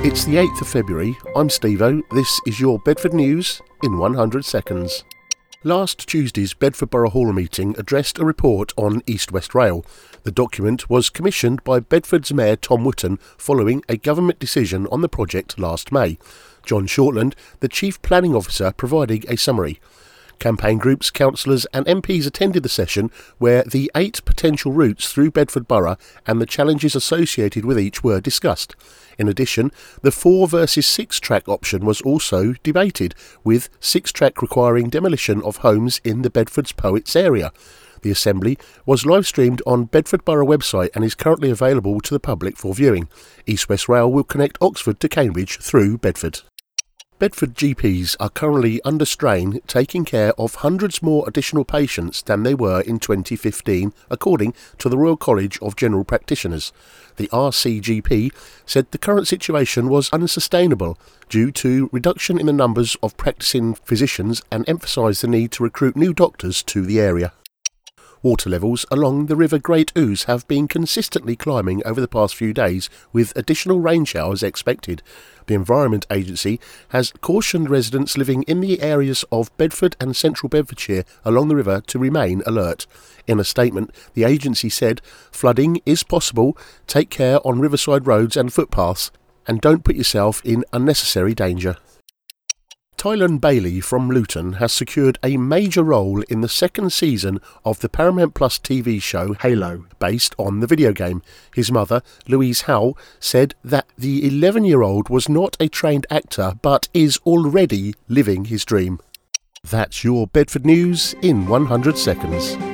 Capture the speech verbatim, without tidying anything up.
It's the eighth of February, I'm Steve-O, this is your Bedford News in one hundred seconds. Last Tuesday's Bedford Borough Hall meeting addressed a report on East West Rail. The document was commissioned by Bedford's Mayor Tom Wootton following a government decision on the project last May. John Shortland, the Chief Planning Officer, providing a summary. Campaign groups, councillors and M Ps attended the session where the eight potential routes through Bedford Borough and the challenges associated with each were discussed. In addition, the four versus six track option was also debated, with six track requiring demolition of homes in the Bedford's Poets area. The assembly was live streamed on Bedford Borough website and is currently available to the public for viewing. East West Rail will connect Oxford to Cambridge through Bedford. Bedford G Ps are currently under strain, taking care of hundreds more additional patients than they were in twenty fifteen, according to the Royal College of General Practitioners. The R C G P said the current situation was unsustainable due to reduction in the numbers of practicing physicians and emphasised the need to recruit new doctors to the area. Water levels along the River Great Ouse have been consistently climbing over the past few days, with additional rain showers expected. The Environment Agency has cautioned residents living in the areas of Bedford and Central Bedfordshire along the river to remain alert. In a statement, the agency said, "Flooding is possible, take care on riverside roads and footpaths, and don't put yourself in unnecessary danger." Tylen Bailey from Luton has secured a major role in the second season of the Paramount Plus T V show Halo, based on the video game. His mother, Louise Howell, said that the eleven-year-old was not a trained actor but is already living his dream. That's your Bedford News in one hundred seconds.